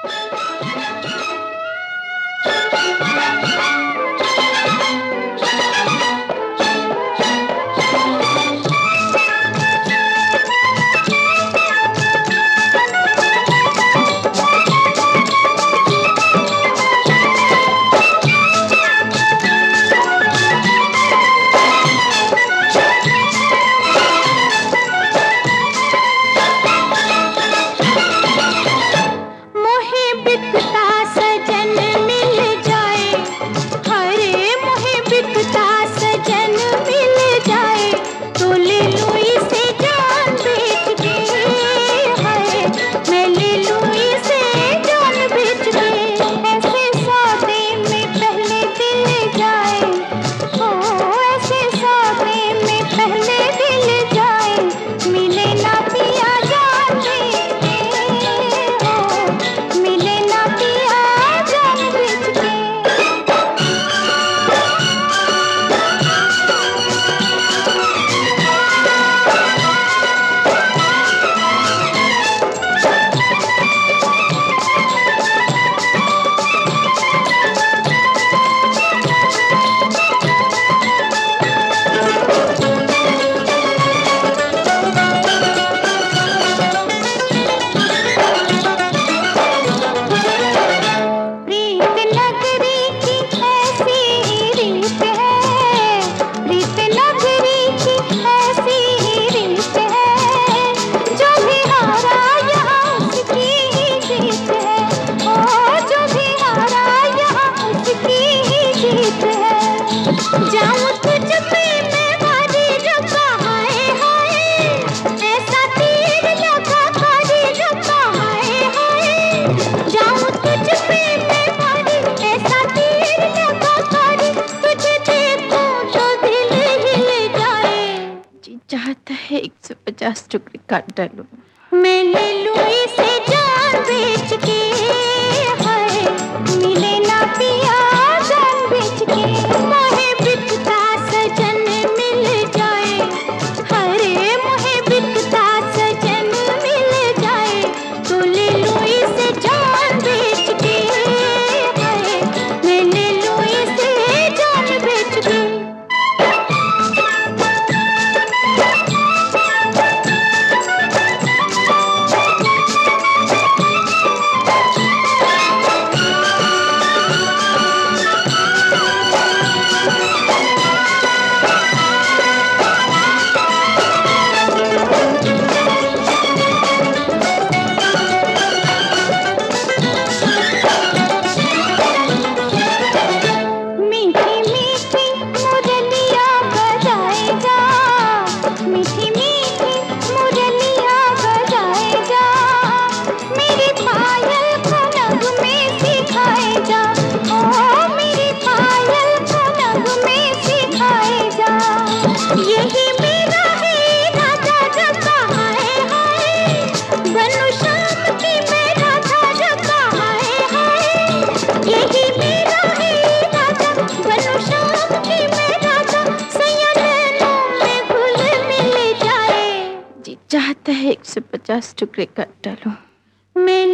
चाहता है 150 टुकड़े काट डालूं। मैं ले लूं इसे जान बेच के, हाय मिले ना पिया जान बेच के। मोहे बिकता सजन मिल जाए, हरे मोहे बिकता सजन मिल जाए, तो ले लूं इसे जान बेच के, हाय मैं ले लूं इसे जान बेच के। यही मेरा है राधा जगा, हाय हाय बनू शाम की मैं राधा जगा, हाय हाय यही मेरा है राधा बनू शाम की मैं राधा, सैया नैनों में घुल मिल जाए। जी चाहता है 150 टुकड़े काट डालूं। मैं